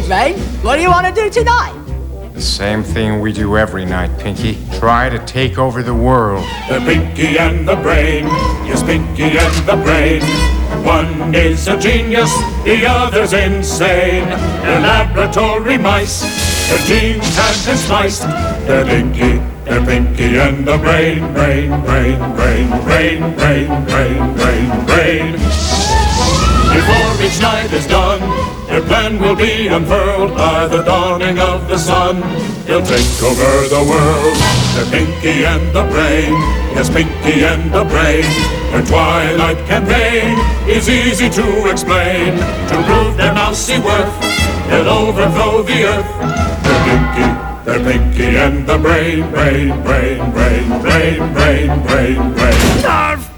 Brain. What do you want to do tonight? The same thing we do every night, Pinky. Try to take over the world. The Pinky and the Brain. Yes, Pinky and the Brain. One is a genius, the other's insane. They're laboratory mice. Their genes have been spliced. They're Pinky and the Brain. Brain, brain, brain, brain, brain, brain, brain, brain. Before each night is done, their plan will be unfurled by the dawning of the sun. They'll take over the world. They're Pinky and the Brain. Yes, Pinky and the Brain. Their twilight campaign is easy to explain. To prove their mousy worth, they'll overthrow the earth. They're Pinky and the Brain. Brain, brain, brain, brain, brain, brain, brain. Nerve!